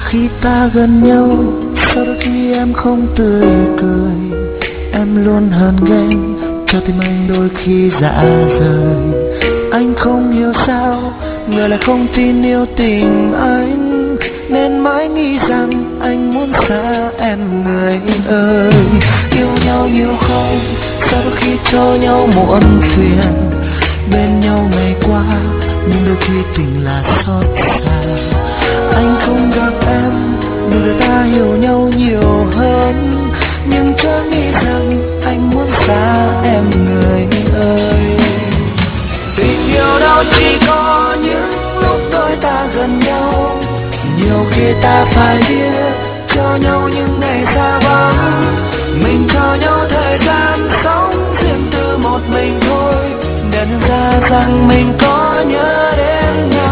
Khi ta gần nhau, sao đôi khi em không tươi cười. Em luôn hờn ghen cho tim anh đôi khi rã rời. Anh không hiểu sao người lại không tin yêu tình anh, nên mãi nghĩ rằng anh muốn xa em người ơi. Yêu nhau nhiều không, sao đôi khi cho nhau muộn phiền. Bên nhau ngày qua nhưng đôi khi tình là xót xa. Anh không gặp em nhưng người ta hiểu nhau nhiều hơn, nhưng chớ nghĩ rằng anh muốn xa em người ơi. Tình yêu đâu chỉ có những lúc đôi ta gần nhau, nhiều khi ta phải biết cho nhau những ngày xa vắng. Mình cho nhau thời gian sống riêng tư một mình thôi, để nhận ra rằng mình có nhớ đến ngày